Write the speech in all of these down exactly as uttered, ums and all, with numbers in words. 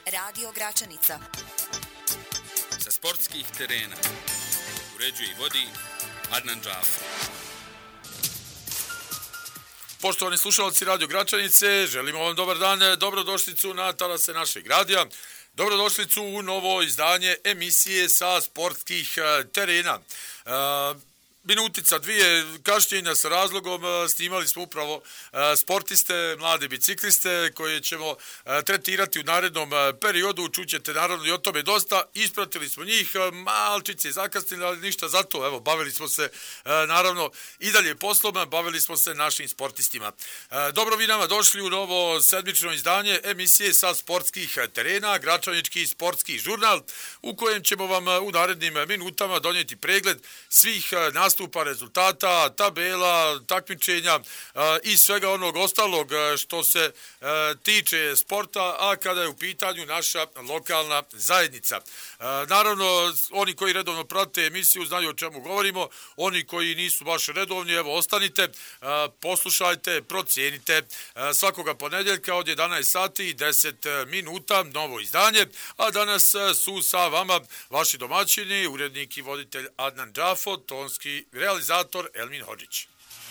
Radio Gračanica. Sa sportskih terena uređuje i vodi Adnan Džafar. Poštovani slušalci Radio Gračanice, želimo vam dobar dan, dobrodošlicu na talase našeg radija, dobrodošlicu u novo izdanje emisije sa sportskih terena. Minutica dvije kašnjenja sa razlogom, snimali smo upravo sportiste, mlade bicikliste koje ćemo tretirati u narednom periodu, čućete naravno i o tome dosta, ispratili smo njih, malčice zakasnili, ali ništa za to, evo, bavili smo se naravno i dalje poslom, bavili smo se našim sportistima. Dobro vi nama došli u novo sedmično izdanje emisije sa sportskih terena, Gračanički sportski žurnal, u kojem ćemo vam u narednim minutama donijeti pregled svih nastupa, rezultata, tabela, takmičenja i svega onog ostalog što se tiče sporta, a kada je u pitanju naša lokalna zajednica. Naravno, oni koji redovno prate emisiju znaju o čemu govorimo, oni koji nisu baš redovni, evo ostanite, poslušajte, procijenite svakoga ponedjeljka od jedanaest sati i deset minuta, novo izdanje, a danas su sa vama vaši domaćini, urednik i voditelj Adnan Džafar, tonski realizator Elmin Hodžić.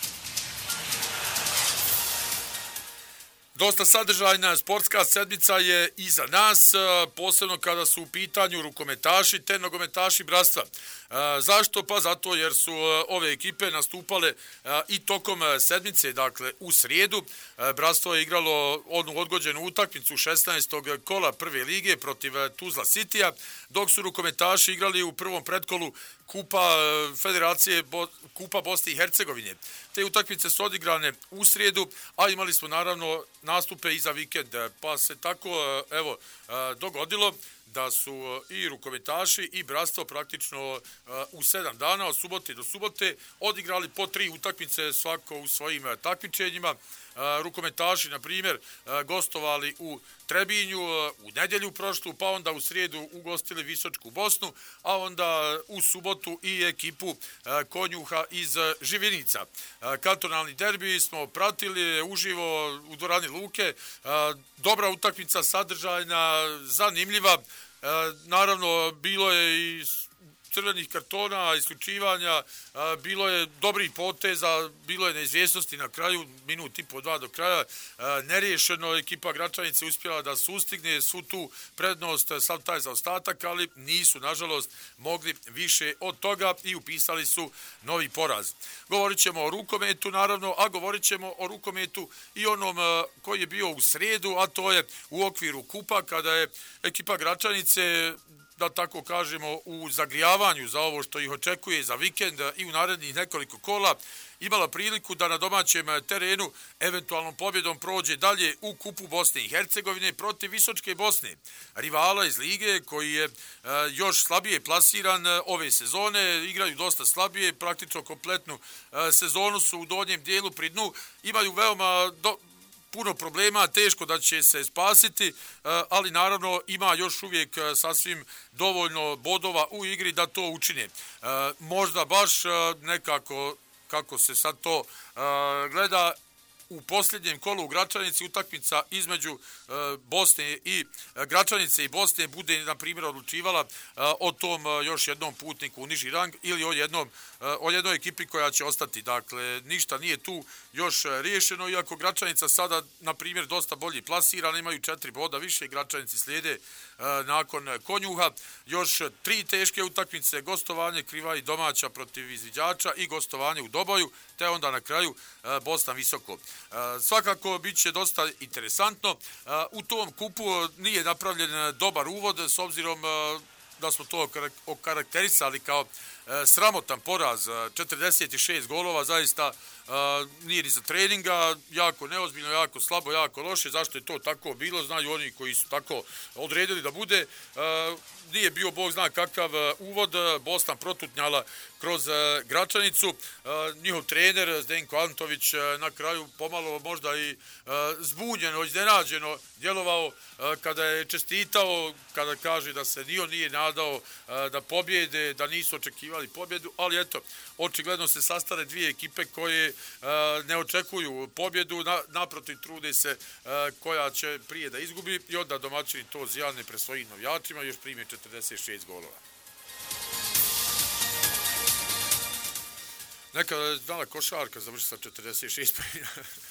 Dosta sadržajna sportska sedmica je iza nas, posebno kada su u pitanju rukometaši te nogometaši bratstva. Zašto? Pa zato jer su ove ekipe nastupale i tokom sedmice, dakle u srijedu. Bratstvo je igralo onu odgođenu utakmicu šesnaestog kola prve lige protiv Tuzla Citya, dok su rukometaši igrali u prvom pretkolu Kupa Federacije Kupa Bosne i Hercegovine. Te utakmice su odigrane u srijedu, a imali smo naravno nastupe i za vikend, pa se tako evo dogodilo da su i rukometaši i bratstvo praktično u sedam dana od subote do subote odigrali po tri utakmice svako u svojim takmičenjima. Rukometaši, na primjer, gostovali u Trebinju u nedjelju prošlu, pa onda u srijedu ugostili Visočku Bosnu, a onda u subotu i ekipu Konjuha iz Živinica. Kantonalni derbi smo pratili uživo u dvorani Luke, dobra utakmica, sadržajna, zanimljiva, naravno bilo je i crvenih kartona, isključivanja, bilo je dobrih poteza, bilo je neizvjesnosti na kraju, minut i po dva do kraja, neriješeno, ekipa Gračanice uspjela da sustigne svu tu prednost, sav taj zaostatak, ali nisu, nažalost, mogli više od toga i upisali su novi poraz. Govorit ćemo o rukometu, naravno, a govorit ćemo o rukometu i onom koji je bio u srijedu, a to je u okviru kupa, kada je ekipa Gračanice, da tako kažemo, u zagrijavanju za ovo što ih očekuje za vikend i u narednih nekoliko kola, imala priliku da na domaćem terenu eventualnom pobjedom prođe dalje u Kupu Bosne i Hercegovine protiv Visočke Bosne, rivala iz lige koji je još slabije plasiran ove sezone, igraju dosta slabije, praktično kompletnu sezonu su u donjem dijelu pri dnu, imaju veoma do, puno problema, teško da će se spasiti, ali naravno ima još uvijek sasvim dovoljno bodova u igri da to učine. Možda baš nekako, kako se sad to gleda, u posljednjem kolu u Gračanici utakmica između Bosne i Gračanice i Bosne bude, na primjer, odlučivala o tom još jednom putniku u niži rang ili o jednom o jednoj ekipi koja će ostati. Dakle, ništa nije tu još riješeno, iako Gračanica sada, na primjer, dosta bolje plasirana, imaju četiri boda više, Gračanici slijede nakon Konjuha, još tri teške utakmice, gostovanje Kriva i domaća protiv izviđača i gostovanje u Doboju, te onda na kraju Bosna Visoko. Svakako bit će dosta interesantno. U tom kupu nije napravljen dobar uvod, s obzirom da smo to okarakterisali kao sramotan poraz, četrdeset šest golova, zaista nije ni za treninga, jako neozbiljno, jako slabo, jako loše. Zašto je to tako bilo, znaju oni koji su tako odredili da bude. Nije bio, Bog zna kakav uvod, Bosna protutnjala kroz Gračanicu. Njihov trener Zdenko Antović na kraju pomalo možda i zbunjeno, iznenađeno djelovao kada je čestitao, kada kaže da se ni on nije nadao da pobjede, da nisu očekivali pobjedu, ali eto, očigledno se sastare dvije ekipe koje ne očekuju pobjedu, naprotiv trude se koja će prije da izgubi i onda domaćini to zjane pre svojim navijačima, još prime četrdeset šest golova. Nekada je znala košarka završi sa četrdeset šest poena.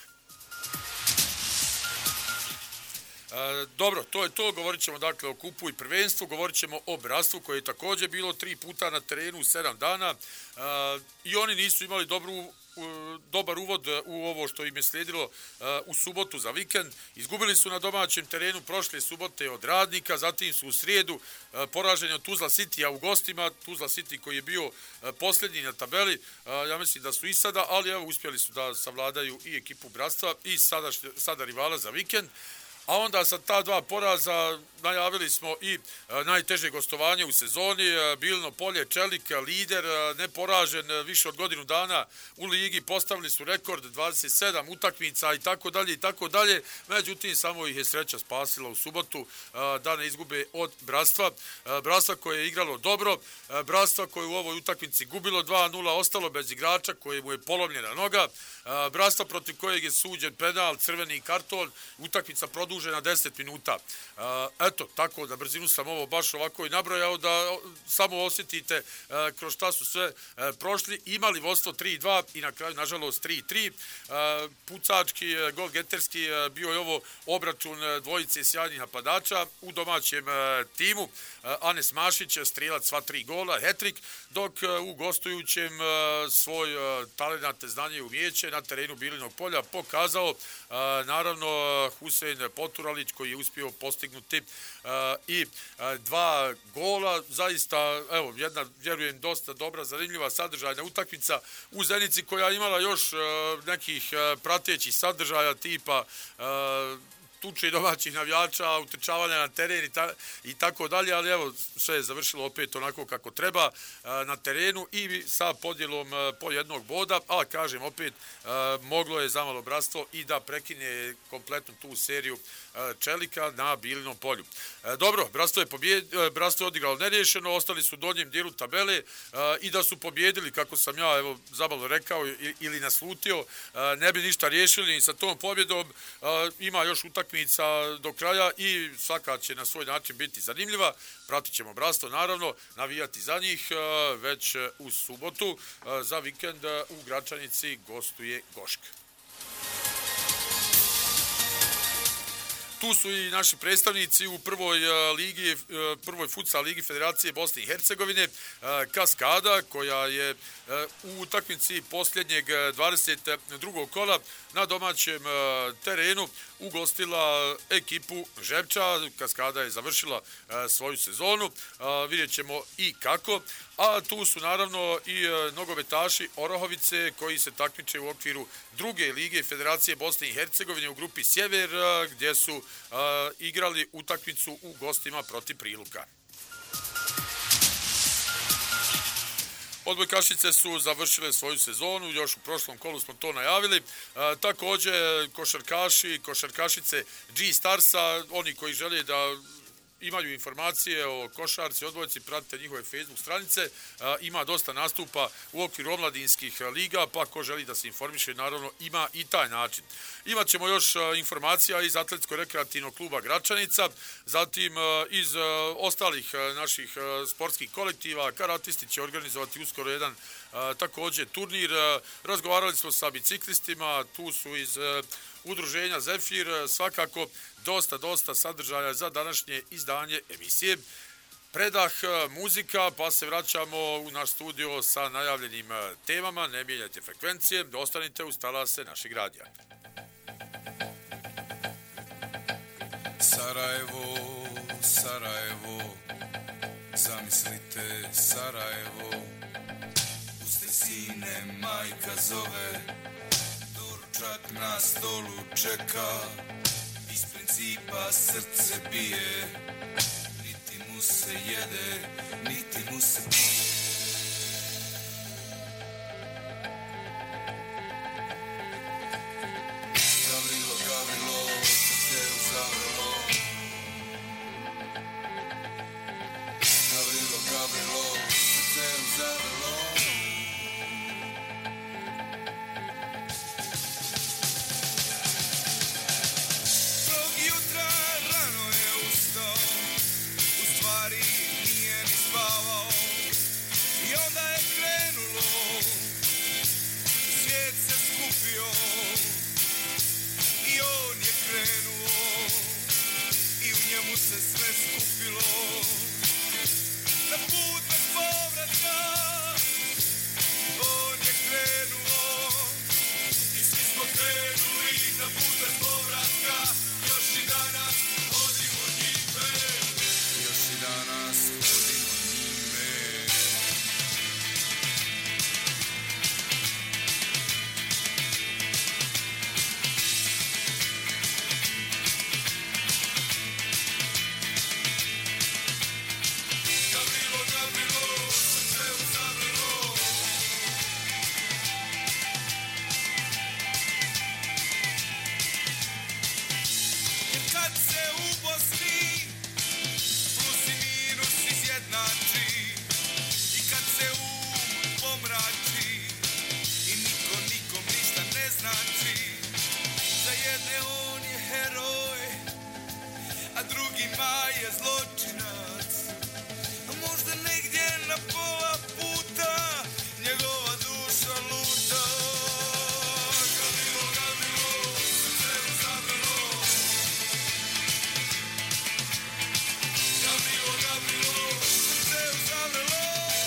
E, dobro, to je to, govorit ćemo dakle o kupu i prvenstvu, govorit ćemo o Bratstvu koje je također bilo tri puta na terenu u sedam dana e, i oni nisu imali dobru dobar uvod u ovo što im je slijedilo u subotu za vikend. Izgubili su na domaćem terenu prošle subote od Radnika, zatim su u srijedu poraženi od Tuzla Citya u gostima, Tuzla City koji je bio posljednji na tabeli, ja mislim da su i sada, ali evo uspjeli su da savladaju i ekipu Bratstva i sada, sada rivala za vikend. A onda sa ta dva poraza najavili smo i najteže gostovanje u sezoni. Bilino Polje, Čelik, lider, neporažen više od godinu dana u ligi, postavili su rekord dvadeset sedam utakmica i tako dalje i tako dalje. Međutim, samo ih je sreća spasila u subotu da ne izgube od Bratstva. Bratstva koje je igralo dobro, Bratstva koje u ovoj utakmici gubilo dva nula, ostalo bez igrača koje mu je polomljena noga. Bratstva protiv kojeg je suđen penal, crveni karton, utakmica produžena deset minuta. Eto, tako da brzinu sam ovo baš ovako i nabrojao da samo osjetite kroz šta su sve prošli. Imali vodstvo tri dva i na kraju, nažalost, tri tri. Pucački, golgeterski, bio je ovo obračun dvojice sjajnih napadača u domaćem timu. Anes Mašić, strelac sva tri gola, hat-trick, dok u gostujućem svoj talenat, znanje i umijeće na terenu Bilinog Polja pokazao naravno Husein Poturalić koji je uspio postignuti i dva gola. Zaista, evo, jedna, vjerujem, dosta dobra, zanimljiva sadržajna utakmica u Zenici koja je imala još nekih pratećih sadržaja tipa tuče domaćih navijača, utrčavanja na teren i, ta, i tako dalje, ali evo, sve je završilo opet onako kako treba na terenu i sa podjelom po jednog boda, ali kažem opet, moglo je zamalo Bratstvo i da prekine kompletnu tu seriju Čelika na Bilinom Polju. Dobro, Bratstvo je, pobjed, Bratstvo je odigralo nerješeno, ostali su u donjem dijelu tabele i da su pobjedili, kako sam ja evo zabavno rekao ili naslutio, ne bi ništa riješili i sa tom pobjedom ima još utakmica do kraja i svaka će na svoj način biti zanimljiva. Pratit ćemo Bratstvo, naravno, navijati za njih već u subotu. Za vikend u Gračanici gostuje Gošk. Tu su i naši predstavnici u prvoj ligi, prvoj futsal ligi Federacije Bosne i Hercegovine, Kaskada, koja je u utakmici posljednjeg dvadeset drugog kola na domaćem terenu ugostila ekipu Žepča. Kaskada je završila svoju sezonu, vidjet ćemo i kako. A tu su naravno i nogometaši Orahovice koji se takmiče u okviru druge lige Federacije Bosne i Hercegovine u grupi Sjever, gdje su a, igrali utakmicu u gostima protiv Priluka. Odbojkašice su završile svoju sezonu, još u prošlom kolu smo to najavili. A, također košarkaši, košarkašice G-Starsa, oni koji žele da imaju informacije o košarci, odbojci, pratite njihove Facebook stranice. Ima dosta nastupa u okviru omladinskih liga, pa ko želi da se informiše, naravno ima i taj način. Imaćemo još informacija iz Atletsko-rekreativnog kluba Gračanica, zatim iz ostalih naših sportskih kolektiva. Karatisti će organizovati uskoro jedan također turnir. Razgovarali smo sa biciklistima, tu su iz udruženja Zefir, svakako dosta, dosta sadržaja za današnje izdanje emisije. Predah muzika, pa se vraćamo u naš studio sa najavljenim temama. Ne mijenjajte frekvencije, ostanite uz talase našeg radija. Sarajevo, Sarajevo, zamislite Sarajevo, puste sine majka zove, doručak na stolu čeka, iz principa srce bije, niti mu se jede, niti mu se pije. Gavrilo, Gavrilo, srce uzavrlo, Gavrilo, Gavrilo, srce uzavrlo. nema je zločinac, a možda negdje na pola puta njegova duša luta. Gavrilo, Gavrilo, srce mu zavrlo. Gavrilo, Gavrilo, srce mu zavrlo.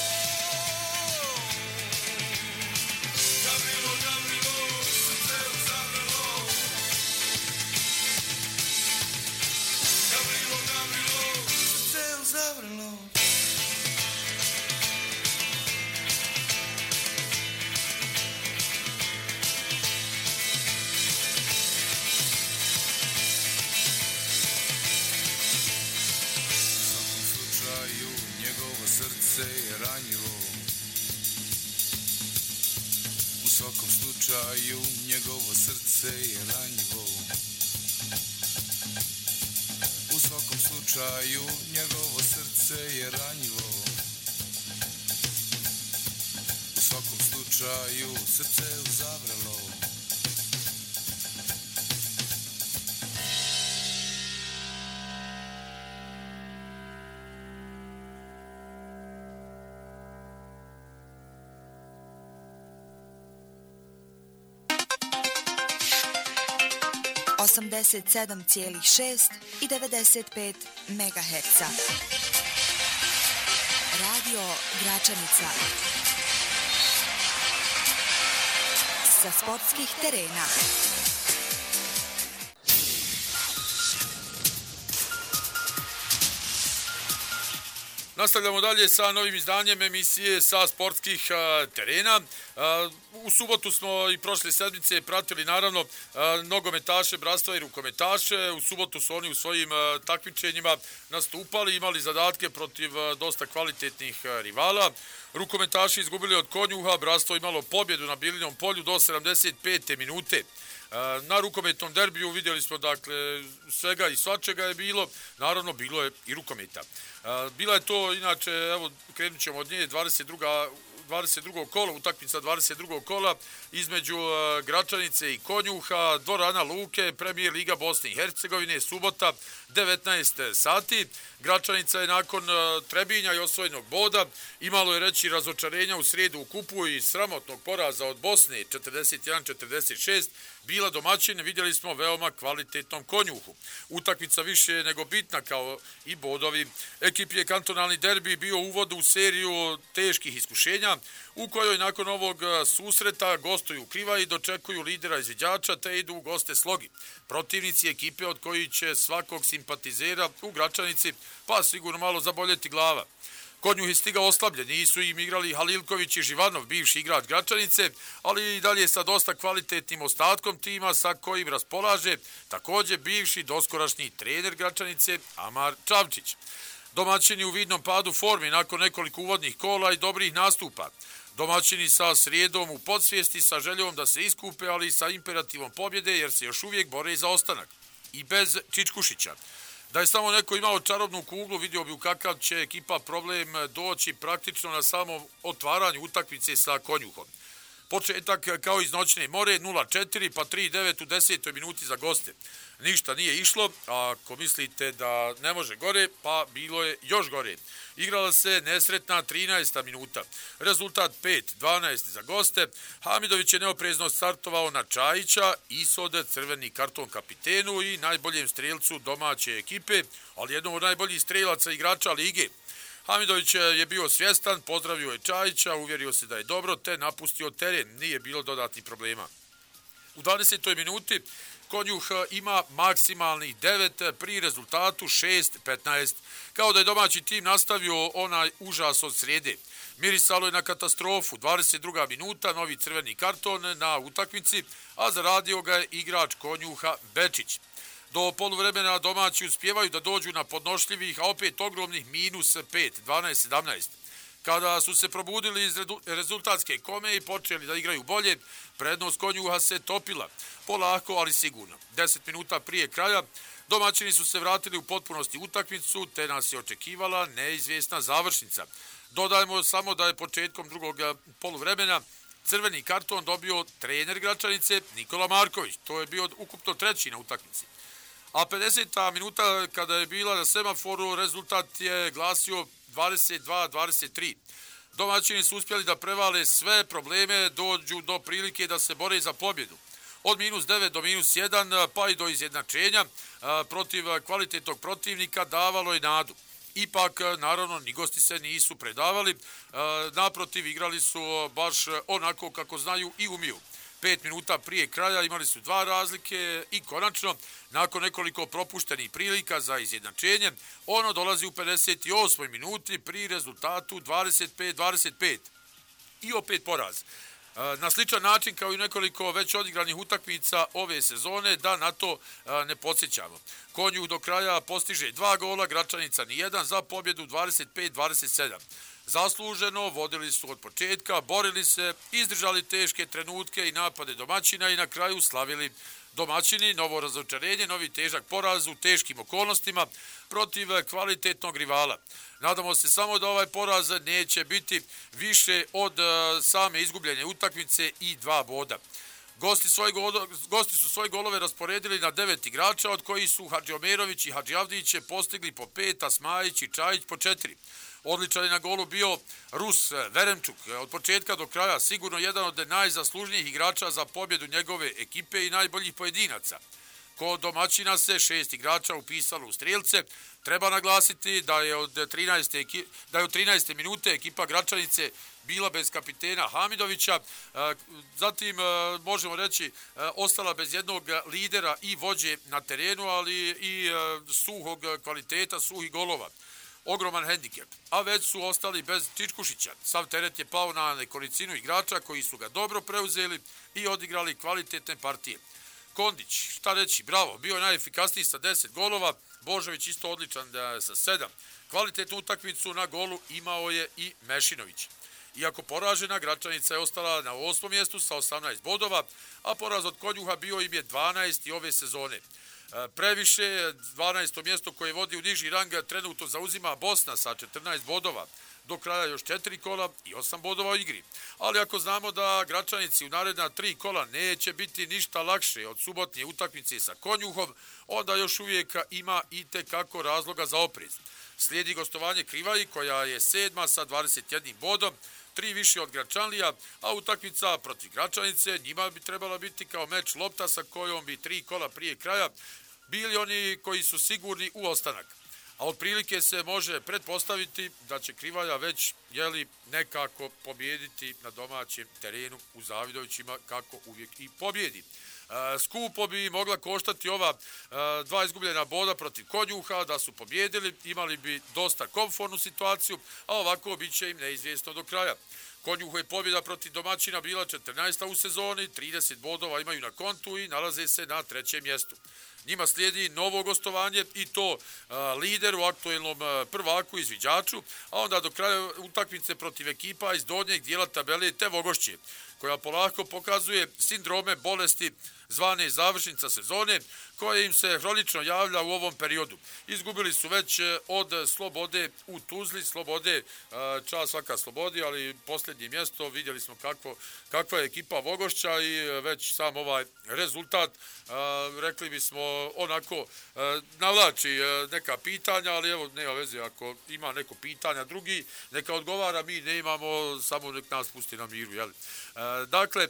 Gavrilo, Gavrilo, srce mu zavrlo. Gavrilo, Gavrilo, srce mu zavrlo. Srce je ranjivo. U svakom slučaju njegovo srce je ranjivo. U svakom slučaju njegovo srce je ranjivo. U svakom slučaju srce je uzavrelo. osamdeset sedam zarez šest i devedeset pet megaherca. Radio Gračanica. Sa sportskih terena. Nastavljamo dalje sa novim izdanjem emisije sa sportskih a, terena. A, u subotu smo i prošle sedmice pratili naravno a, nogometaše, bratstva i rukometaše. U subotu su oni u svojim a, takmičenjima nastupali, imali zadatke protiv a, dosta kvalitetnih a, rivala. Rukometaši izgubili od Konjuha, bratstvo imalo pobjedu na Bilinom polju do sedamdeset pete minute. Na rukometnom derbiju vidjeli smo dakle svega i svačega je bilo, naravno bilo je i rukometa. Bila je to, inače, evo krenut ćemo od nje, dvadeset drugog kola, utakmica dvadeset drugog kola između Gračanice i Konjuha, dvorana Luke, Premijer Liga Bosne i Hercegovine, subota, devetnaest sati. Gračanica je nakon Trebinja i osvojenog boda, imalo je reći razočarenja u srijedu u kupu i sramotnog poraza od Bosne, četrdeset jedan četrdeset šest, bila domaćin, vidjeli smo veoma kvalitetnom Konjuhu. Utakmica više je nego bitna kao i bodovi. Ekipi je kantonalni derbi bio uvod u seriju teških iskušenja, u kojoj nakon ovog susreta gostuju Kriva i dočekuju lidera izviđača te idu u goste Slogi. Protivnici ekipe od koji će svakog simpatizera u Gračanici pa sigurno malo zaboljeti glava. Konjuh je stigao oslabljen, nisu im igrali Halilković i Živanov, bivši igrač Gračanice, ali i dalje sa dosta kvalitetnim ostatkom tima sa kojim raspolaže također bivši doskorašnji trener Gračanice Amar Čavčić. Domaćini u vidnom padu formi nakon nekoliko uvodnih kola i dobrih nastupa. Domaćini sa srijedom u podsvijesti sa željom da se iskupe, ali i sa imperativom pobjede jer se još uvijek bore za ostanak. I bez Čičkušića. Da je samo neko imao čarobnu kuglu, vidio bi u kakav će ekipa problem doći praktično na samom otvaranju utakmice sa Konjuhom. Početak kao iz noćne more, nula četiri pa tri devet u desetoj minuti za goste. Ništa nije išlo, a ako mislite da ne može gore, pa bilo je još gore. Igrala se nesretna trinaesta minuta. Rezultat pet dvanaest za goste. Hamidović je neoprezno startovao na Čajića, Isod crveni karton kapitenu i najboljem strelcu domaće ekipe, ali jednom od najboljih strelaca igrača lige. Hamidović je bio svjestan, pozdravio je Čajića, uvjerio se da je dobro, te napustio teren, nije bilo dodatnih problema. U dvadesetoj minuti Konjuh ima maksimalnih devet pri rezultatu šest petnaest, kao da je domaći tim nastavio onaj užas od srijede. Mirisalo je na katastrofu, dvadeset druga minuta, novi crveni karton na utakmici, a zaradio ga je igrač Konjuha Bečić. Do poluvremena domaći uspijevaju da dođu na podnošljivih, a opet ogromnih minus pet dvanaest sedamnaest. Kada su se probudili iz rezultatske kome i počeli da igraju bolje, prednost Konjuha se topila. Polako, ali sigurno. Deset minuta prije kraja domaćini su se vratili u potpunosti utakmicu, te nas je očekivala neizvjesna završnica. Dodajmo samo da je početkom drugog poluvremena crveni karton dobio trener Gračanice Nikola Marković. To je bio ukupno treći na utakmici. A pedeseta minuta kada je bila na semaforu, rezultat je glasio dvadeset dva dvadeset tri. Domaćini su uspjeli da prevale sve probleme, dođu do prilike da se bore za pobjedu. Od minus devet do minus jedan, pa i do izjednačenja protiv kvalitetnog protivnika davalo je nadu. Ipak, naravno, ni gosti se nisu predavali, naprotiv, igrali su baš onako kako znaju i umiju. Pet minuta prije kraja imali su dva razlike i konačno, nakon nekoliko propuštenih prilika za izjednačenje, ono dolazi u pedeset osmoj minuti pri rezultatu dvadeset pet dvadeset pet. I opet poraz. Na sličan način kao i nekoliko već odigranih utakmica ove sezone, da na to ne podsjećamo. Konjuh do kraja postiže dva gola, Gračanica nijedan, za pobjedu dvadeset pet dvadeset sedam. Zasluženo, vodili su od početka, borili se, izdržali teške trenutke i napade domaćina i na kraju slavili domaćini. Novo razočarenje, novi težak poraz u teškim okolnostima protiv kvalitetnog rivala. Nadamo se samo da ovaj poraz neće biti više od same izgubljene utakmice i dva boda. Gosti, svoj golo, gosti su svoje golove rasporedili na devet igrača, od kojih su Hadžiomerović i Hadžiavdić postigli po pet, a Smajić i Čajić po četiri. Odličan je na golu bio Rus Veremčuk. Od početka do kraja sigurno jedan od najzaslužnijih igrača za pobjedu njegove ekipe i najboljih pojedinaca. Kod domaćina se šest igrača upisalo u strijelce. Treba naglasiti da je od trinaeste, da je od trinaeste minute ekipa Gračanice bila bez kapitena Hamidovića, zatim možemo reći ostala bez jednog lidera i vođe na terenu, ali i suhog kvaliteta, suhih golova. Ogroman hendikep, a već su ostali bez Čičkušića. Sav teret je pao na nekolicinu igrača koji su ga dobro preuzeli i odigrali kvalitetne partije. Kondić, šta reći, bravo, bio je najefikasniji sa deset golova, Božović isto odličan sa sedam. Kvalitetnu utakmicu na golu imao je i Mešinović. Iako poražena, Gračanica je ostala na osmom mjestu sa osamnaest bodova, a poraz od Konjuha bio im je dvanaesti ove sezone. Previše, dvanaesto mjesto koje vodi u niži rang trenutno zauzima Bosna sa četrnaest bodova. Do kraja još četiri kola i osam bodova u igri. Ali ako znamo da Gračanici u naredna tri kola neće biti ništa lakše od subotnje utakmice sa Konjuhom, onda još uvijek ima i tekako razloga za oprez. Slijedi gostovanje Krivaji koja je sedma sa dvadeset jednim bodom, tri više od Gračanlija, a utakmica protiv Gračanice njima bi trebala biti kao meč lopta sa kojom bi tri kola prije kraja bili oni koji su sigurni u ostanak. A otprilike se može pretpostaviti da će Krivaja već jeli, nekako pobjediti na domaćem terenu u Zavidovićima, kako uvijek i pobjedi. E, skupo bi mogla koštati ova e, dva izgubljena boda protiv Konjuha, da su pobjedili, imali bi dosta komfortnu situaciju, a ovako bit će im neizvjesno do kraja. Konjuhu je pobjeda protiv domaćina bila četrnaesta u sezoni, trideset bodova imaju na kontu i nalaze se na trećem mjestu. Njima slijedi novo gostovanje i to a, lider u aktuelnom a, prvaku izviđaču, a onda do kraja utakmice protiv ekipa iz donjeg dijela tabele te Vogošće, koja polako pokazuje sindrome bolesti zvane završnica sezone, koja im se hronično javlja u ovom periodu. Izgubili su već od Slobode u Tuzli, Slobode, čast svaka Slobodi, ali posljednje mjesto vidjeli smo kako, kakva je ekipa Vogošća i već sam ovaj rezultat, rekli bismo onako, navlači neka pitanja, ali evo nema veze, ako ima neko pitanja drugi, neka odgovara, mi ne imamo, samo nek nas pusti na miru, jel? Dakle,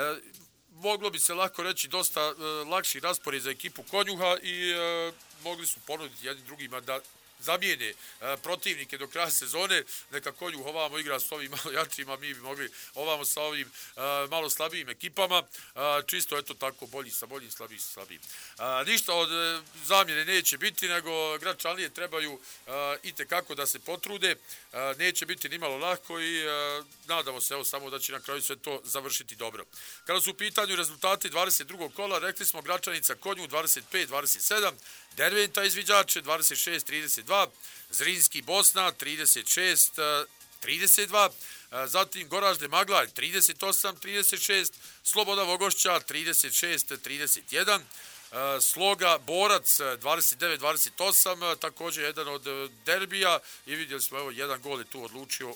moglo bi se lako reći dosta e, lakši raspored za ekipu Konjuha i e, mogli su ponuditi jednim drugima da zamijene e, protivnike do kraja sezone, neka Konjuh ovamo igra s ovim malo jačima, mi bi mogli ovamo sa ovim e, malo slabijim ekipama, e, čisto eto tako bolji sa boljim, slabiji sa slabijim. E, ništa od e, zamjene neće biti, nego Gračanlije trebaju e, itekako da se potrude, e, neće biti ni malo lako i e, nadamo se evo samo da će na kraju sve to završiti dobro. Kada su u pitanju rezultati dvadeset drugog kola, rekli smo Gračanica Konjuh dvadeset pet dvadeset sedam, Derventa izviđače dvadeset šest trideset dva, Zrinski Bosna trideset šest trideset dva, zatim Goražde Maglalj trideset osam trideset šest, Sloboda Vogošća trideset šest trideset jedan, Sloga Borac dvadeset devet dvadeset osam, također jedan od derbija i vidjeli smo evo jedan gol je tu odlučio u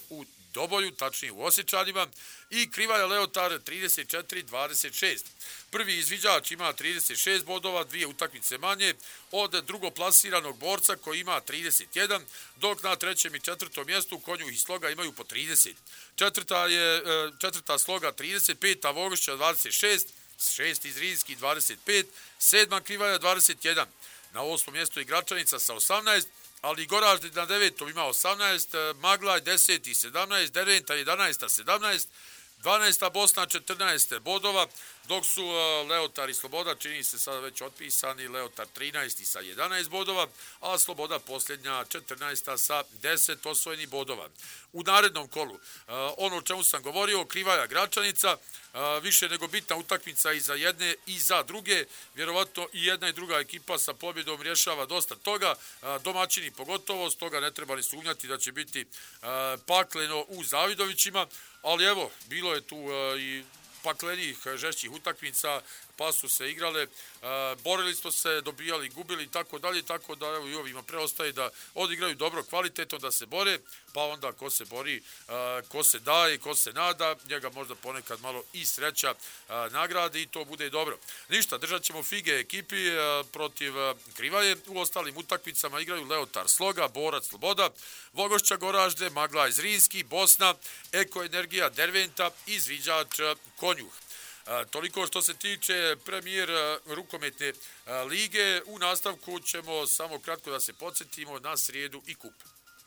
Doboju, tačnije u Osječanima, i Krivaja Leotar trideset četiri dvadeset šest. Prvi izviđač ima trideset šest bodova, dvije utakmice manje od drugoplasiranog borca koji ima trideset jedan, dok na trećem i četvrtom mjestu Konjuh i Sloga imaju po trideset. Četvrta je četvrta Sloga trideset pet, a Vogošća dvadeset šest, šest iz Rinski dvadeset pet, sedma Krivaja dvadeset jedan. Na osmom mjestu je Gračanica sa osamnaest, ali Goražde na devetom ima osamnaest, Maglaj deset i sedamnaest, Derventa jedanaest sedamnaest, dvanaesta Bosna četrnaest bodova, dok su Leotar i Sloboda, čini se sada već otpisani, Leotar trinaest sa jedanaest bodova, a Sloboda posljednja četrnaesta sa deset osvojenih bodova. U narednom kolu, ono o čemu sam govorio, Krivaja Gračanica, više nego bitna utakmica i za jedne i za druge, vjerovatno i jedna i druga ekipa sa pobjedom rješava dosta toga, domaćini pogotovo, stoga ne treba ni sumnjati da će biti pakleno u Zavidovićima, ali evo, bilo je tu i paklenijih, žešćih utakmica, pa su se igrale, borili smo se, dobijali, gubili i tako dalje, tako da evo i ovima preostaje da odigraju dobro, kvalitetno, da se bore, pa onda ko se bori, ko se daje, ko se nada, njega možda ponekad malo i sreća nagrade i to bude dobro. Ništa, držat ćemo fige ekipi protiv Krivaje, u ostalim utakmicama igraju Leotar Sloga, Borac Sloboda, Vogošća Goražde, Maglaj Zrinski, Bosna, Eko Energija Derventa i izviđač Konjuh. Toliko što se tiče premijer rukometne lige, u nastavku ćemo samo kratko da se podsjetimo na srijedu i kup.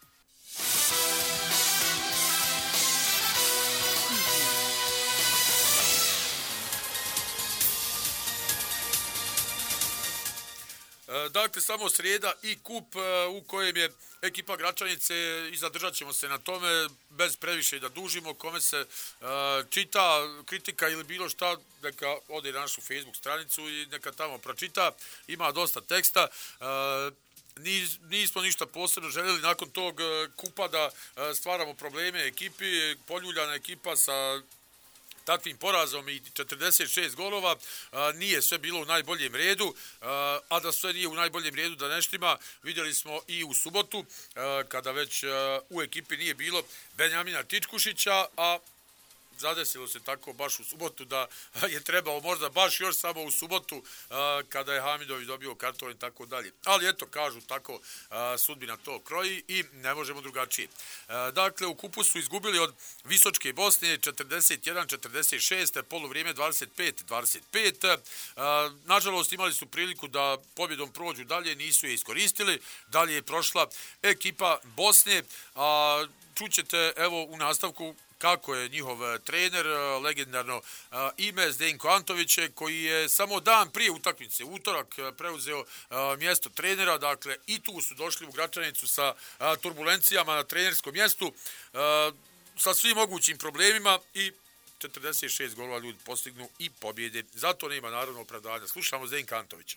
Dakle, samo srijeda i kup u kojem je ekipa Gračanice i zadržat ćemo se na tome bez previše da dužimo. Kome se uh, čita kritika ili bilo šta, neka ode na našu Facebook stranicu i neka tamo pročita. Ima dosta teksta. Uh, nis, nismo ništa posebno željeli nakon tog uh, kupa da uh, stvaramo probleme ekipi. Poljuljana ekipa sa takvim porazom i četrdeset šest golova, a, nije sve bilo u najboljem redu, a, a da sve nije u najboljem redu da neštima, vidjeli smo i u subotu, a, kada već a, u ekipi nije bilo Benjamina Čičkušića, a zadesilo se tako baš u subotu da je trebao možda baš još samo u subotu a, kada je Hamidović dobio karton i tako dalje. Ali eto, kažu tako, a, sudbina to kroji i ne možemo drugačije. A, dakle, u kupu su izgubili od Visočke Bosne četrdeset jedan četrdeset šest, poluvrijeme dvadeset pet dvadeset pet. A, nažalost, imali su priliku da pobjedom prođu dalje, nisu je iskoristili. Dalje je prošla ekipa Bosne, a čućete evo u nastavku kako je njihov trener, legendarno ime Zdenko Antović, koji je samo dan prije utakmice, utorak, preuzeo mjesto trenera, dakle i tu su došli u Gračanicu sa turbulencijama na trenerskom mjestu, sa svim mogućim problemima i četrdeset šest golova ljudi postignu i pobjede. Zato nema naravno opravdanja. Slušamo Zdenka Antovića.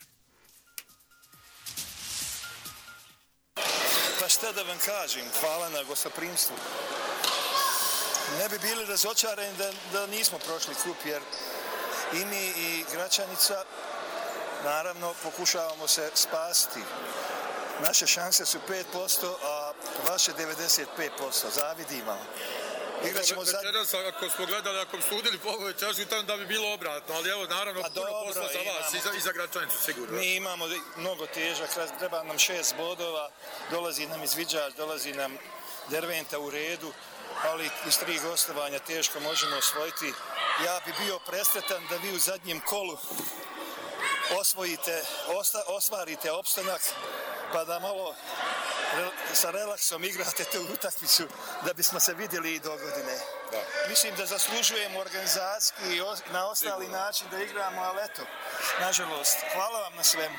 Pa šta da vam kažem, hvala na gostoprimstvu. Ne bi bili razočarani da, da nismo prošli kup, jer i mi i Gračanica naravno pokušavamo se spasiti. Naše šanse su pet posto, a vaše devedeset pet posto. Zavidimo. Igraćemo sad... Večeras, ako smo gledali, ako smo sudili po ovoj čaši, tamo da bi bilo obratno, ali evo, naravno, pa puno dobro, posla za vas imamo, i za, i za Gračanicu, sigurno. Mi imamo mnogo težak, treba nam šest bodova, dolazi nam izviđač, dolazi nam Derventa u redu, ali iz tri gostovanja teško možemo osvojiti. Ja bi bio presretan da vi u zadnjem kolu osvojite, osta, ostvarite opstanak, pa da malo re, sa relaksom igrate tu utakmicu, da bismo se vidjeli i do godine. Da. Mislim da zaslužujemo organizacijski i os, na ostali Sigurno. način da igramo, ali eto, nažalost, hvala vam na svemu.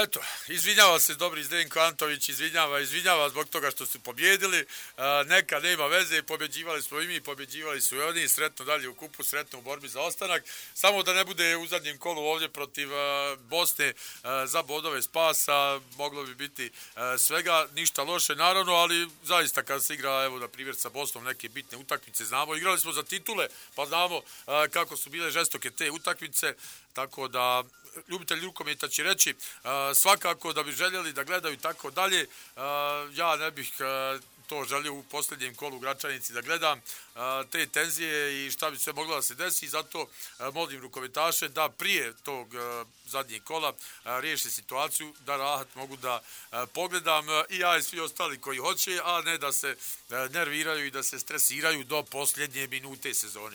Eto, izvinjava se dobri Zdenko Antović, izvinjava, izvinjava zbog toga što su pobjedili, a, neka nema veze, pobjeđivali smo i mi, pobjeđivali su i oni, sretno dalje u kupu, sretno u borbi za ostanak, samo da ne bude u zadnjem kolu ovdje protiv a, Bosne a, za bodove spasa, moglo bi biti a, svega, ništa loše naravno, ali zaista kad se igra, evo na primjer sa Bosnom neke bitne utakmice, znamo, igrali smo za titule, pa znamo a, kako su bile žestoke te utakmice, tako da ljubitelji rukometa će reći a, svakako da bi željeli da gledaju tako dalje. A, ja ne bih a, to želio u posljednjem kolu u Gračanici da gledam a, te tenzije i šta bi sve moglo da se desi. Zato a, molim rukometaše da prije tog a, zadnjeg kola a, riješe situaciju, da rahat mogu da a, pogledam a, i ja i svi ostali koji hoće, a ne da se a, nerviraju i da se stresiraju do posljednje minute sezone.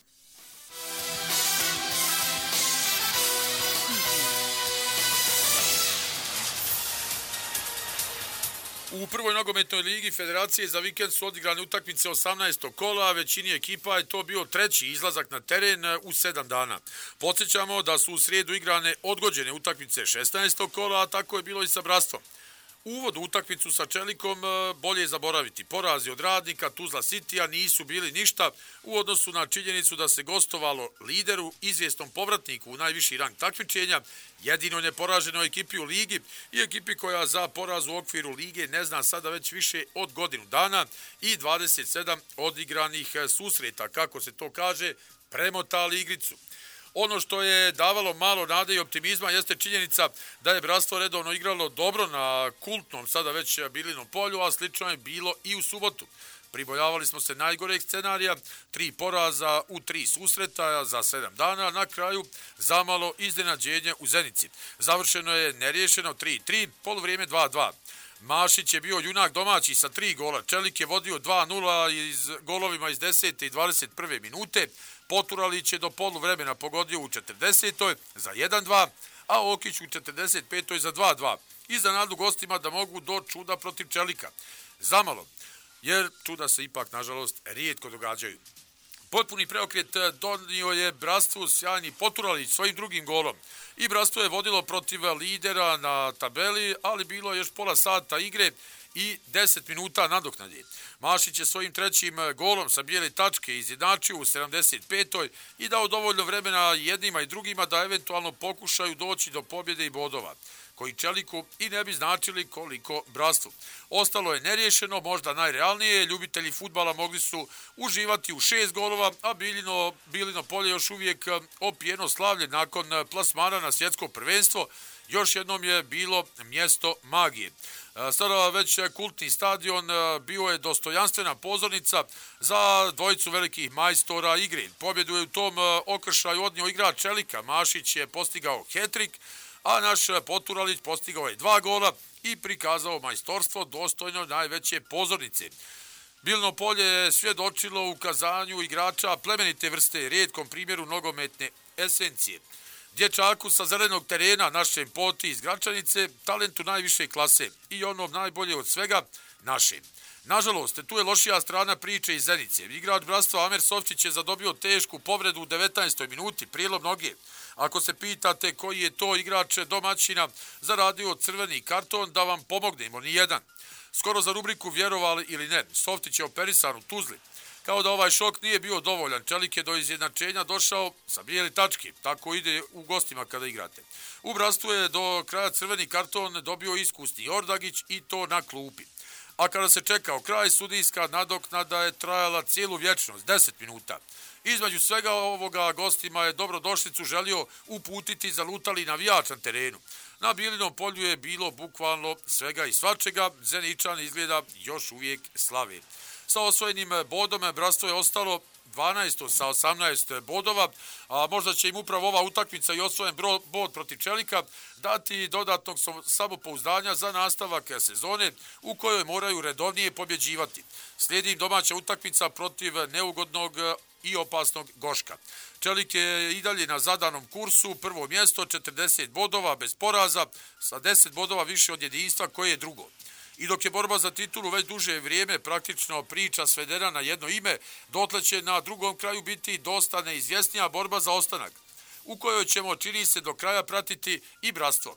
U prvoj nogometnoj ligi Federacije za vikend su odigrane utakmice osamnaestog kola, a većini ekipa je to bio treći izlazak na teren u sedam dana. Podsjećamo da su u srijedu igrane odgođene utakmice šesnaestog kola, a tako je bilo i sa Brastvom. Uvod u utakmicu sa Čelikom bolje je zaboraviti. Porazi od Radnika, Tuzla Citya nisu bili ništa u odnosu na činjenicu da se gostovalo lideru, izvjesnom povratniku u najviši rang takmičenja, jedino neporaženoj ekipi u ligi i ekipi koja za poraz u okviru lige ne zna sada već više od godinu dana i dvadeset sedam odigranih susreta, kako se to kaže, premotali igricu. Ono što je davalo malo nade i optimizma jeste činjenica da je Bratstvo redovno igralo dobro na kultnom, sada već Bilinom polju, a slično je bilo i u subotu. Pribojavali smo se najgoreg scenarija, tri poraza u tri susreta za sedam dana, na kraju zamalo iznenađenje u Zenici. Završeno je neriješeno tri tri, poluvrijeme dva dva. Mašić je bio junak domaći sa tri gola, Čelik je vodio dva nula iz golovima iz desete i dvadeset prve minute, Poturalić je do poluvremena pogodio u četrdesetoj za jedan dva, a Okić u četrdeset petoj za dva dva. I za nadu gostima da mogu do čuda protiv Čelika. Zamalo, jer čuda se ipak, nažalost, rijetko događaju. Potpuni preokret donio je Bratstvu sjajni Poturalić svojim drugim golom. I Bratstvo je vodilo protiv lidera na tabeli, ali bilo je još pola sata igre i deset minuta nadoknade. Mašić je svojim trećim golom sa bijele tačke izjednačio u sedamdeset petoj i dao dovoljno vremena jednima i drugima da eventualno pokušaju doći do pobjede i bodova, koji Čeliku i ne bi značili koliko Bratstvu. Ostalo je neriješeno, možda najrealnije, ljubitelji fudbala mogli su uživati u šest golova, a Biljino, Bilino polje još uvijek opijeno slavlje nakon plasmana na svjetsko prvenstvo, još jednom je bilo mjesto magije. Sada već kultni stadion bio je dostojanstvena pozornica za dvojicu velikih majstora igre. Pobjedu je u tom okršaju odnio igrač Čelika, Mašić je postigao hat-trick, a naš Poturalić postigao je dva gola i prikazao majstorstvo dostojno najveće pozornice. Bilno polje je svjedočilo ukazanju igrača plemenite vrste, rijetkom primjeru nogometne esencije. Dječaku sa zelenog terena, našem Poti iz Gračanice, talentu najviše klase i onom najbolje od svega, našem. Nažalost, tu je lošija strana priče iz Zenice. Igrač Bratstva Amer Sofčić je zadobio tešku povredu u devetnaestoj minuti, prijelom noge. Ako se pitate koji je to igrač domaćina zaradio crveni karton, da vam pomognemo, ni jedan. Skoro za rubriku vjerovali ili ne, Softić je operisan u Tuzli. Kao da ovaj šok nije bio dovoljan, Čelik je do izjednačenja došao sa bijeli tačke, tako ide u gostima kada igrate. U Bratstvu je do kraja crveni karton dobio iskusni Ordagić i to na klupi. A kada se čekao kraj, sudijska nadoknada je trajala cijelu vječnost, deset minuta. Između svega ovoga gostima je dobrodošlicu želio uputiti zalutali navijač na terenu. Na Bilinom polju je bilo bukvalno svega i svačega, Zeničan izgleda još uvijek slave. Sa osvojenim bodom Bratstvo je ostalo dvanaesto sa osamnaest bodova, a možda će im upravo ova utakmica i osvojen bod protiv Čelika dati dodatnog samopouzdanja za nastavak sezone u kojoj moraju redovnije pobjeđivati. Slijedi im domaća utakmica protiv neugodnog i opasnog Goška. Čelik je i dalje na zadanom kursu, prvo mjesto, četrdeset bodova bez poraza, sa deset bodova više od jedinstva koje je drugo. I dok je borba za titulu već duže vrijeme praktično priča svedena na jedno ime, dotle će na drugom kraju biti dosta neizvjesnija borba za ostanak, u kojoj ćemo, čini se, do kraja pratiti i Bratstvo.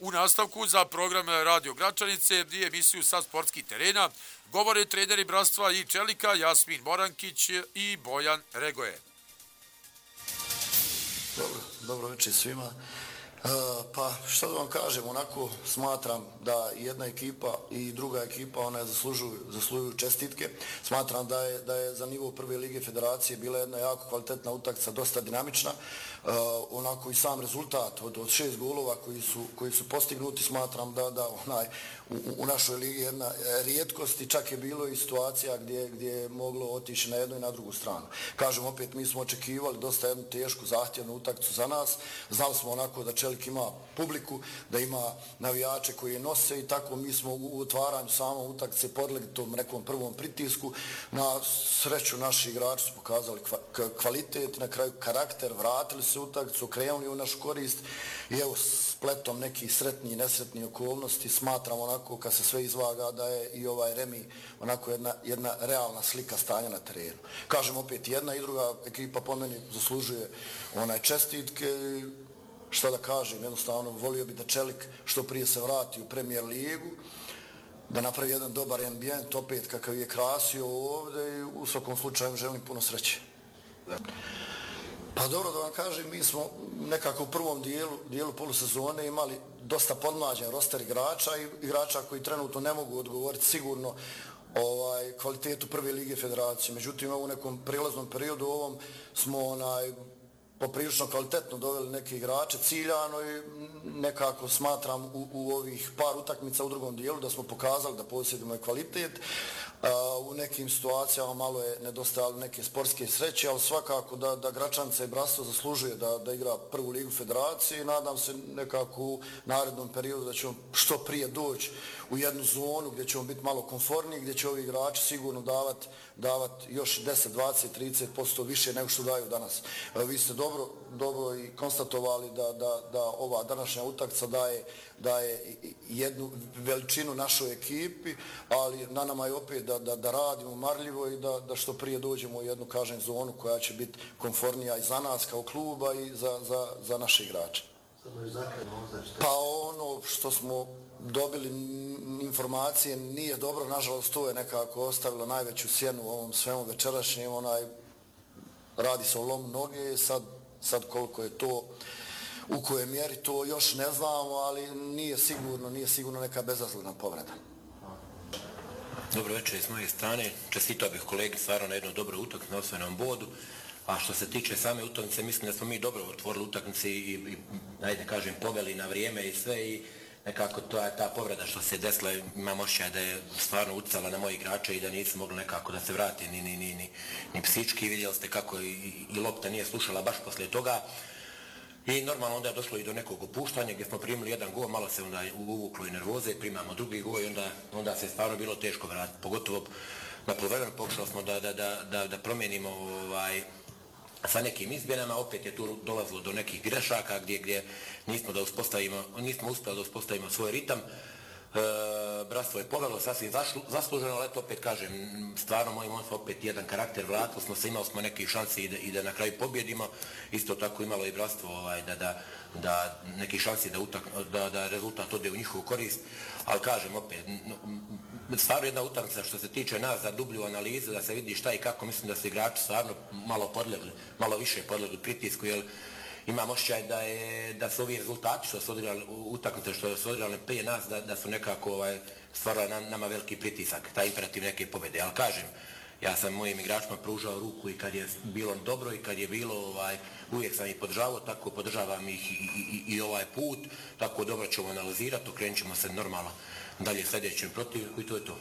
U nastavku za program Radio Gračanice i emisiju sa sportskih terena govore treneri Bratstva i Čelika Jasmin Morankić i Bojan Regoje. Dobro, dobro večer svima. E, pa što da vam kažem, onako smatram da jedna ekipa i druga ekipa one zaslužuju, zaslužuju čestitke. Smatram da je, da je za nivo prve lige federacije bila jedna jako kvalitetna utakmica, dosta dinamična. E, onako i sam rezultat od, od šest golova koji su, koji su postignuti, smatram da, da onaj u, u našoj ligi jedna rijetkost i čak je bilo i situacija gdje, gdje je moglo otići na jednu i na drugu stranu. Kažem opet, mi smo očekivali dosta jednu tešku, zahtjevnu utakmicu za nas. Znali smo onako da Čelik ima publiku, da ima navijače koji je nose i tako mi smo u otvaranju samom utakmice podlegli tom nekom prvom pritisku. Na sreću naši igrači su pokazali kvalitet, na kraju karakter, vratili se utakmicu, krenuli u našu korist i evo spletom nekih sretnih i nesretnih okolnosti smatram onako kad se sve izvaga da je i ovaj remi onako jedna, jedna realna slika stanja na terenu. Kažem opet, jedna i druga ekipa po meni zaslužuje onaj čestitke. Šta da kažem, jednostavno volio bi da Čelik što prije se vrati u Premier ligu, da napravi jedan dobar ambijent, opet kakav je krasio ovdje i u svakom slučaju želim puno sreće. Pa dobro da vam kažem, mi smo nekako u prvom dijelu, dijelu polusezone imali dosta podmlađen roster igrača i igrača koji trenutno ne mogu odgovoriti sigurno ovaj, kvalitetu prve lige federacije. Međutim, u nekom prilaznom periodu ovom smo onaj, poprilično kvalitetno doveli neke igrače ciljano i nekako smatram u, u ovih par utakmica u drugom dijelu da smo pokazali da posjedimo kvalitet. Uh, u nekim situacijama malo je nedostajalo neke sportske sreće, ali svakako da, da Gračanica i Bratstvo zaslužuje da, da igra prvu ligu federacije i nadam se nekako u narednom periodu da ćemo što prije doći u jednu zonu gdje ćemo biti malo konforniji, gdje će ovi igrači sigurno davati davat još deset, dvadeset, trideset posto više nego što daju danas. Uh, vi ste dobro, dobro i konstatovali da, da, da ova današnja utakmica daje, daje jednu veličinu našoj ekipi, ali na nama je opet da, da, da radimo marljivo i da, da što prije dođemo u jednu, kažem, zonu koja će biti konfornija i za nas kao kluba i za, za, za naše igrače. Pa ono što smo dobili informacije nije dobro, nažalost to je nekako ostavilo najveću sjenu u ovom svemu večerašnjem, onaj, radi se o lomu noge, sad, sad koliko je to, u kojoj mjeri to još ne znamo, ali nije sigurno, nije sigurno neka bezazlena povreda. Dobro večer s moje strane, čestitao bih kolegi stvarno na jednu dobru utakmicu na osvojenom bodu, a što se tiče same utakmice, mislim da smo mi dobro otvorili utakmice i, i ajde kažem, poveli na vrijeme i sve i nekako to je ta povreda što se desila, imam osjećaj da je stvarno utjecala na moje igrače i da nisu mogli nekako da se vrati ni, ni, ni, ni, ni psički, vidjeli ste kako i, i lopta nije slušala baš poslije toga. I normalno onda je došlo i do nekog opuštanja gdje smo primili jedan gol, malo se onda uvuklo i nervoze, primamo drugi gol i onda, onda se stvarno bilo teško vratiti. Pogotovo na poluvremenu pokušali smo da, da, da, da, da promijenimo ovaj, sa nekim izmjenama, opet je tu dolazilo do nekih grešaka gdje, gdje nismo, da uspostavimo, nismo uspjeli da uspostavimo svoj ritam. E, Bratstvo je povelo sasvim zasluženo, ali to opet kažem, stvarno moj momci opet jedan karakter, vratili smo se, imali smo neke šanse i da, i da na kraju pobjedimo, isto tako imalo i Bratstvo ovaj, da, da, da neki šanse da, utak, da, da rezultat ode u njihovu korist, ali kažem opet, stvarno jedna utakmica što se tiče nas za dublju analizu, da se vidi šta i kako, mislim da su igrači stvarno malo podlegli, malo više podlegli pritisku, jer imam osjećaj da, je, da su ovi rezultati što su odigrali utakmice, što su odigrali prije nas, da, da su nekako ovaj, stvarali nam, nama veliki pritisak, taj imperativ neke pobjede. Ali kažem, ja sam mojim igračima pružao ruku i kad je bilo dobro i kad je bilo, ovaj, uvijek sam ih podržavao, tako podržavam ih i, i, i ovaj put, tako dobro ćemo analizirati, okrenut ćemo se normalno dalje sljedećem protivniku i to je to.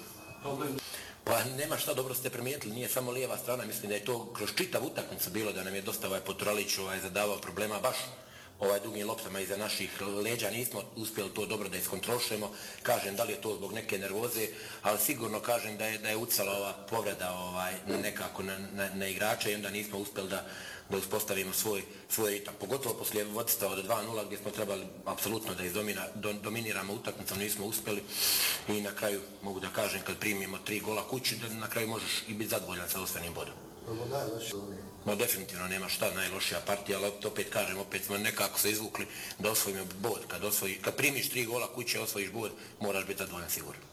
Pa nema šta, dobro ste primijetili, nije samo lijeva strana, mislim da je to kroz čitav utakmicu bilo da nam je dosta ovaj Potralić ovaj, zadavao problema baš ovaj dugim loptama iza naših leđa, nismo uspjeli to dobro da iskontrolišemo, kažem da li je to zbog neke nervoze, ali sigurno kažem da je, da je ucala ova povreda ovaj, nekako na, na, na igrače i onda nismo uspjeli da, da uspostavimo svoj, svoj ritam. Pogotovo poslije vodstva od dva nula gdje smo trebali apsolutno da izdominiramo utakmicom, nismo uspjeli i na kraju mogu da kažem kad primimo tri gola kući da na kraju možeš i biti zadovoljan sa osvojenim bodom. No definitivno nema šta, najlošija partija, ali opet kažem, opet smo nekako tako se izvukli da osvojimo bod. Kad, osvoji, kad primiš tri gola kuće, osvojiš bod, moraš biti zadovoljan sigurno.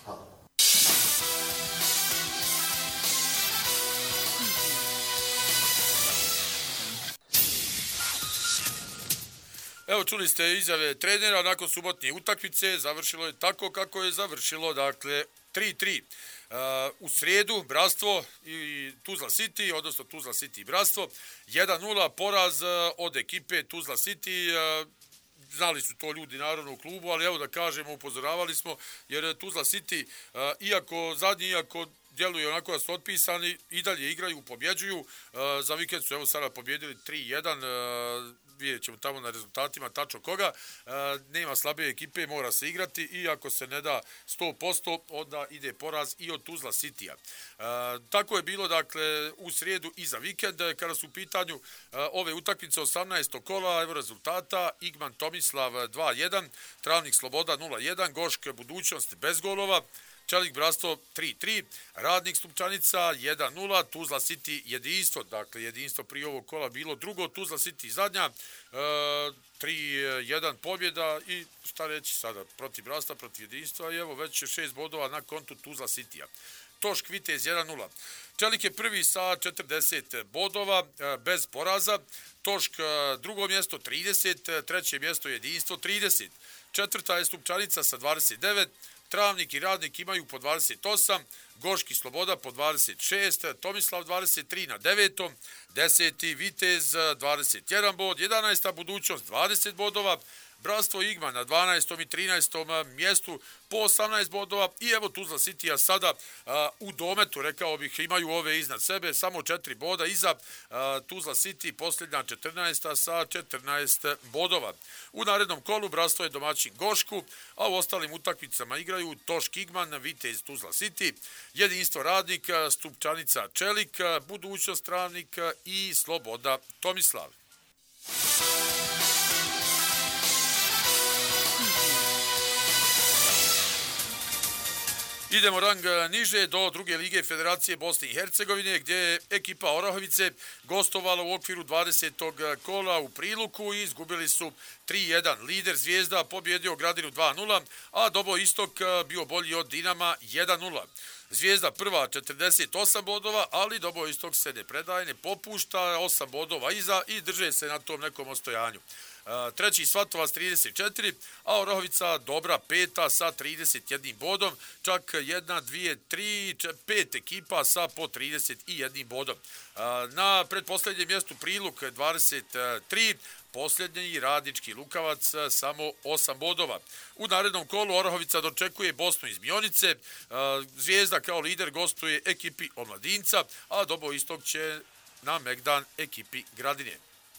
Evo, čuli ste izjave trenera nakon subotnje utakmice, završilo je tako kako je završilo, dakle tri tri. Uh, u srijedu Bratstvo i Tuzla City, odnosno Tuzla City i Bratstvo, jedan nula poraz uh, od ekipe Tuzla City. Uh, znali su to ljudi naravno u klubu, ali evo da kažemo, upozoravali smo, jer Tuzla City, uh, iako zadnji, iako djeluju onako da su otpisani, i dalje igraju, pobjeđuju. Uh, za vikend su evo sada pobjedili tri jedan, uh, vidjet ćemo tamo na rezultatima tačno koga. E, nema slabe ekipe, mora se igrati i ako se ne da sto posto, onda ide poraz i od Tuzla Citya. E, tako je bilo, dakle, u srijedu i za vikend, kada su u pitanju e, ove utakmice osamnaestog kola, evo rezultata: Igman Tomislav dva jedan, Travnik Sloboda nula jedan, Gošk Budućnost bez golova, Čelik Bratstvo tri tri, Radnik Stupčanica jedan nula, Tuzla City jedinstvo, dakle jedinstvo prije ovog kola bilo drugo, Tuzla City zadnja, e, tri jedan pobjeda i šta reći sada, protiv Bratstva, protiv jedinstva i evo već šest bodova na kontu Tuzla Citya. Tošk Vitez jedan nula. Čelik je prvi sa četrdeset bodova, e, bez poraza, Tošk drugo mjesto trideset, treće mjesto jedinstvo trideset, četvrta je Stupčanica sa dvadeset devet, Travnik i Radnik imaju po dvadeset osam, Goški Sloboda po dvadeset šest, Tomislav dvadeset tri na devetom, deseti Vitez dvadeset jedan bod, jedanaesta Budućnost dvadeset bodova, Bratstvo Igman na dvanaestom i trinaestom mjestu po osamnaest bodova i evo Tuzla Citya sada a, u dometu, rekao bih, imaju ove iznad sebe, samo četiri boda iza a, Tuzla City, posljednja četrnaesta sa četrnaest bodova. U narednom kolu Bratstvo je domaćin Gošku, a u ostalim utakmicama igraju Tošk Igman, Vitez Tuzla City, Jedinstvo Radnik, Stupčanica Čelik, Budućnost Travnik i Sloboda Tomislav. Idemo rang niže do druge lige Federacije Bosne i Hercegovine, gdje je ekipa Orahovice gostovala u okviru dvadesetog kola u Priluku i izgubili su tri jedan. Lider Zvijezda pobjedio Gradinu dva nula, a Dobo Istok bio bolji od Dinama jedan nula. Zvijezda prva četrdeset osam bodova, ali Dobo Istok se ne predaje, ne popušta, osam bodova iza i drže se na tom nekom ostojanju. Treći Svatovac trideset četiri, a Orahovica dobra peta sa trideset jednim bodom, čak jedna, dvije, tri, pet ekipa sa po trideset jedan bodom. Na predposlednjem mjestu Priluk dvadeset tri, posljednji Radnički Lukavac samo osam bodova. U narednom kolu Orahovica dočekuje Bosnu iz Mionice, Zvijezda kao lider gostuje ekipi Omladinca, a Dobo Istok će na Megdan ekipi Gradine.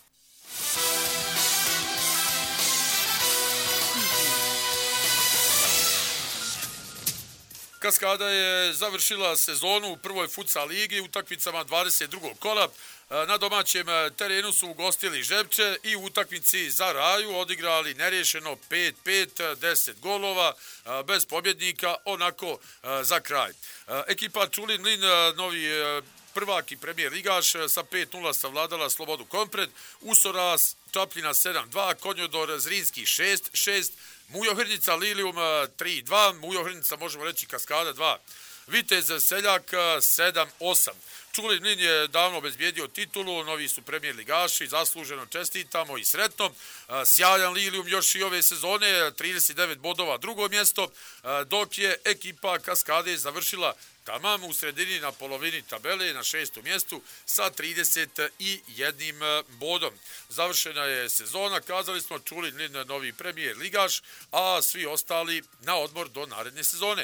Kaskada je završila sezonu u prvoj futsal ligi utakmicama dvadeset drugog kola. Na domaćem terenu su ugostili Žepče i u utakmici za Raju odigrali nerješeno pet pet, deset golova, bez pobjednika, onako za kraj. Ekipa Čulin Lin, novi prvak i premijer ligaš, sa pet nula savladala Slobodu Kompred, Usora Čapljina sedam dva, Konjodor Zrinski šest šest, Mujohrnica Lilijum tri dva, Mujohrnica možemo reći Kaskada dva, Vitez Seljak sedam osam. Čulin Lin je davno obezbijedio titulu, novi su premijer ligaši, zasluženo čestitamo i sretno. Sjajan Lilijum još i ove sezone, trideset devet bodova drugo mjesto, dok je ekipa Kaskade završila tamam u sredini na polovini tabele na šestom mjestu sa trideset jednim bodom. Završena je sezona, kazali smo, Čulin Lin novi premijer ligaš, a svi ostali na odmor do naredne sezone.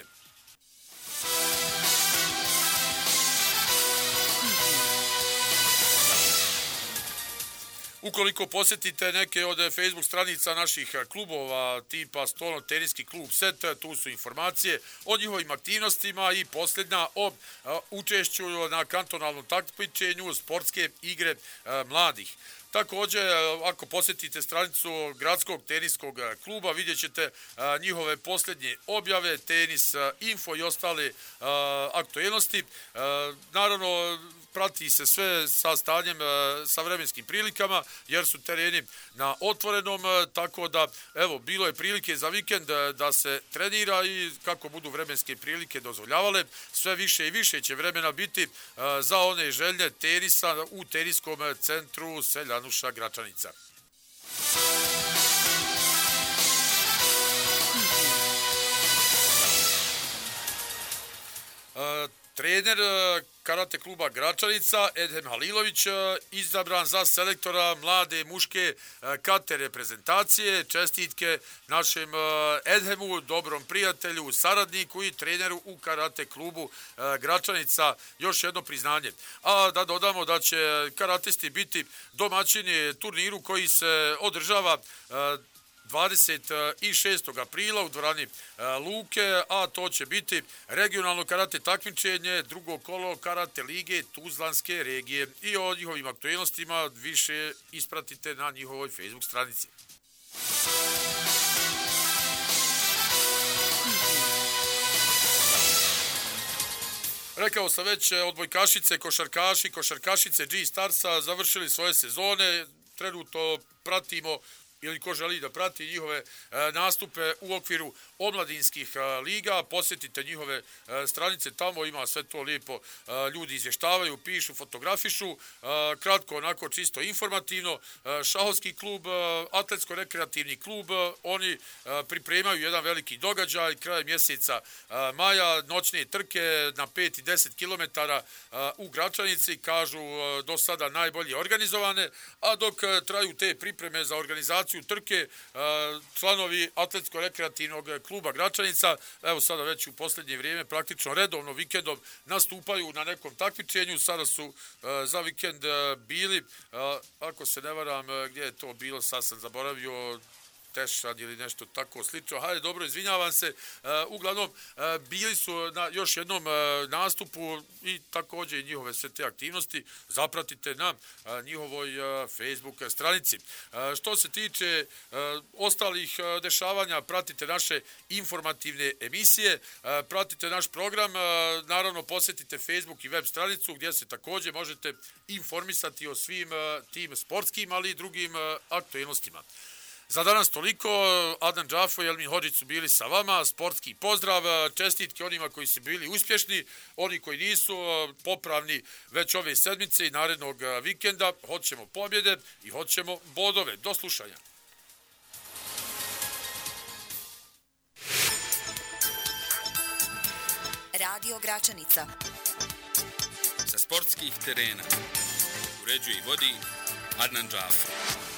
Ukoliko posjetite neke od Facebook stranica naših klubova tipa Stolno teniski klub Set, tu su informacije o njihovim aktivnostima i posljednja o učešću na kantonalnom takmičenju sportske igre mladih. Također, ako posjetite stranicu Gradskog teniskog kluba, vidjet ćete njihove posljednje objave, tenis, info i ostale aktuelnosti. Naravno, prati se sve sa stanjem, sa vremenskim prilikama, jer su tereni na otvorenom, tako da, evo, bilo je prilike za vikend da se trenira i kako budu vremenske prilike dozvoljavale, sve više i više će vremena biti za one željne tenisa u teniskom centru Seljanuša Gračanica. Trener karate kluba Gračanica Edhem Halilović izabran za selektora mlade muške kate reprezentacije. Čestitke našem Edhemu, dobrom prijatelju, saradniku i treneru u karate klubu Gračanica. Još jedno priznanje. A da dodamo da će karatisti biti domaćini turniru koji se održava dvadeset šestog aprila u dvorani Luke, a to će biti regionalno karate takmičenje, drugo kolo karate lige Tuzlanske regije. I o njihovim aktualnostima više ispratite na njihovoj Facebook stranici. Rekao sam već, odbojkašice, košarkaši, košarkašice G-Starsa završili svoje sezone. Trenutno pratimo ili ko želi da prati njihove nastupe u okviru omladinskih liga, posjetite njihove stranice, tamo ima sve to lijepo, ljudi izvještavaju, pišu, fotografišu, kratko, onako čisto informativno. Šahovski klub, atletsko-rekreativni klub, oni pripremaju jedan veliki događaj kraj mjeseca maja, noćne trke na pet i deset kilometara u Gračanici, kažu do sada najbolje organizovane, a dok traju te pripreme za organizaciju trke, članovi atletsko-rekreativnog kluba Gračanica, evo sada već u posljednje vrijeme, praktično redovno vikendom nastupaju na nekom takmičenju. Sada su za vikend bili, ako se ne varam, gdje je to bilo, sad sam zaboravio, Tešad ili nešto tako slično. Hajde, dobro, izvinjavam se. Uglavnom, bili su na još jednom nastupu i također njihove sve te aktivnosti zapratite na njihovoj Facebook stranici. Što se tiče ostalih dešavanja, pratite naše informativne emisije, pratite naš program, naravno posjetite Facebook i web stranicu gdje se također možete informisati o svim tim sportskim, ali i drugim aktualnostima. Za danas toliko, Adnan Džafo i Elmin Hodžić su bili sa vama, sportski pozdrav, čestitke onima koji su bili uspješni, oni koji nisu popravni već ove sedmice i narednog vikenda, hoćemo pobjede i hoćemo bodove. Do slušanja. Radio Gračanica. Sa sportskih terena uređuje i vodi Adnan Džafo.